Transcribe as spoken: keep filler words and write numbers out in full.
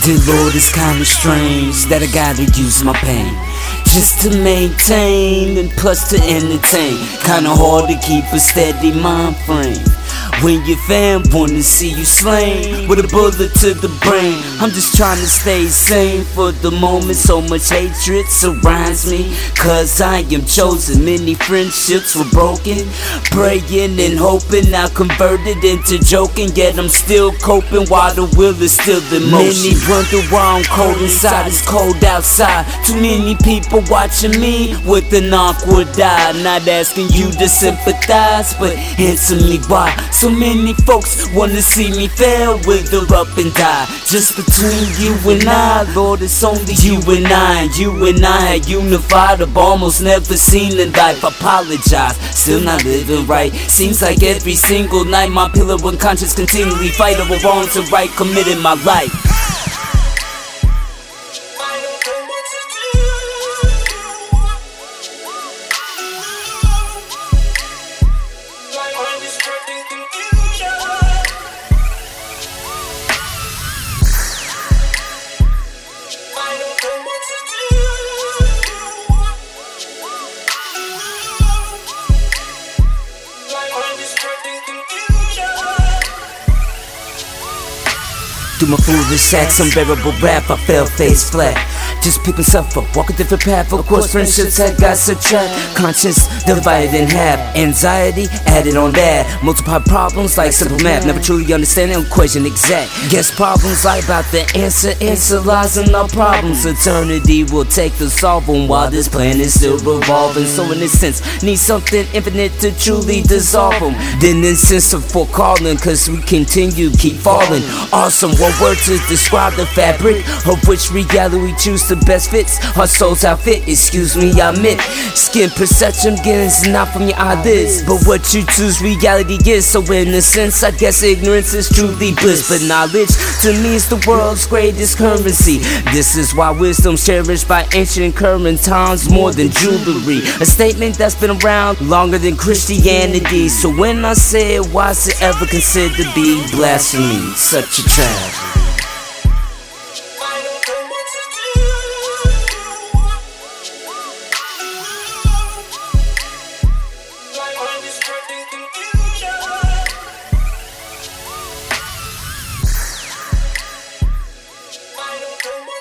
Dear Lord, it's kinda strange that I gotta use my pain just to maintain and plus to entertain. Kinda hard to keep a steady mind frame when your fam wanna see you slain with a bullet to the brain. I'm just trying to stay sane for the moment. So much hatred surrounds me, cause I am chosen. Many friendships were broken, praying and hoping I converted into joking. Yet I'm still coping while the will is still in motion. Many wonder why I'm cold inside, it's cold outside. Too many people watching me with an awkward eye. Not asking you to sympathize, but answer me why. So many folks wanna see me fail, wither up and die. Just between you and I, Lord, it's only you and I. And you and I are unified, I've almost never seen in life. Apologize, still not living right. Seems like every single night my pillar unconscious continually fight over wrong to right, committing my life. Through my foolish acts, unbearable rap, I fell face flat. Just pick myself up, walk a different path. Of course, friendships had got subtract. Conscience divided in half, anxiety added on that. Multiply problems like simple math, never truly understanding equation exact. Guess problems lie about the answer, answer lies in our problems. Eternity will take the solve them while this planet is still revolving. So in this sense, need something infinite to truly dissolve them. Then in sense of for calling, cause we continue, keep falling. Awesome, one word to describe the fabric of which reality we choose to best fits our soul's outfit. Excuse me, I admit, skin perception begins not from your eyelids, but what you choose reality is. So in a sense, I guess ignorance is truly bliss, but knowledge to me is the world's greatest currency. This is why wisdom's cherished by ancient and current times more than jewelry. A statement that's been around longer than Christianity. So when I say it, why is it ever considered to be blasphemy? Such a tragedy. Final